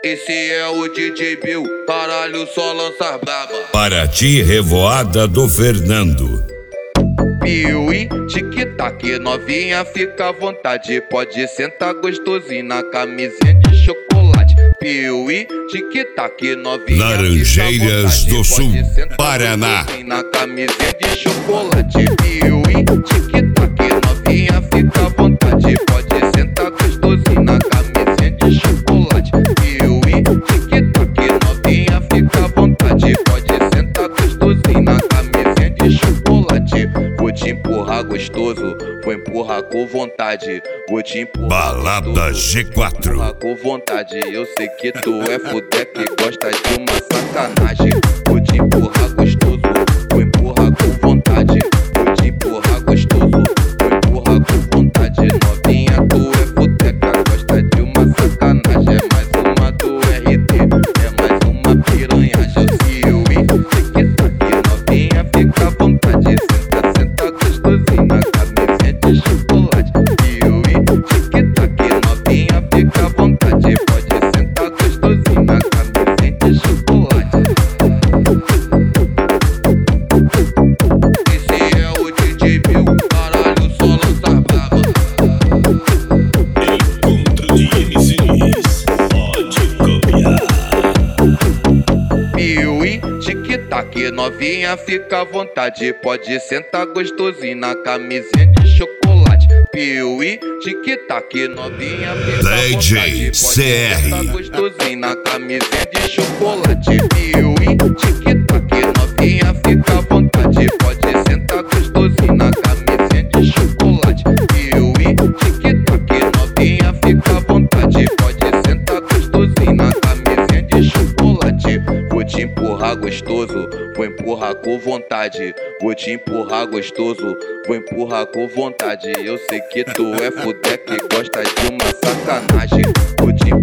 Esse é o DJ Bill, caralho, só lança braba. Paraty, Revoada do Fernando. Piuí, tic-tac, novinha, fica à vontade. Pode sentar gostosinho na camisinha de chocolate. Piuí, tic-tac, novinha, Laranjeiras do Sul, Paraná. Na camisinha de chocolate. Piuí, tic-tac, novinha, fica à vontade. Pode sentar gostosinho na camisinha de chocolate. Piuí, tic-tac, novinha, fica à vontade. Pode sentar gostosinho na camisinha de chocolate. Vou te empurrar gostoso, vou empurrar com vontade. Vou te empurrar Balada gostoso, G4. empurrar com vontade. Eu sei que tu é fudé que gosta de uma sacanagem. Vou te empurrar gostoso, vou empurrar com vontade. Vou te empurrar gostoso, vou empurrar com vontade. Novinha, tu é fudeca, gosta de uma sacanagem. É mais uma do RT, é mais uma piranhagem. Eu sei tic-tac, novinha, fica à vontade. Senta, senta gostosinho na camisinha de chocolate. Tic-tac, novinha, fica à vontade. Pode sentar gostosinho na camisinha de chocolate. Esse é o DJ Bill, caralho, só lança braba. Encontro de MCs, pode copiar. Piuí, tic-tac, novinha, fica à vontade. Pode sentar gostosinho na camisinha de chocolate. Piuí, tic-tac, novinha, fica à vontade. DJ Pode CR. sentar gostosinho na camisinha de chocolate. Piuí, tic-tac, novinha, fica à vontade. Pode sentar gostosinho na camisinha de chocolate. Piuí, tic-tac, novinha, fica à vontade. Pode sentar gostosinho na camisinha de chocolate. Vou te empurrar gostoso, vou empurrar com vontade. Vou te empurrar gostoso, vou empurrar com vontade. Eu sei que tu é fudé que gosta de uma sacanagem. Vou te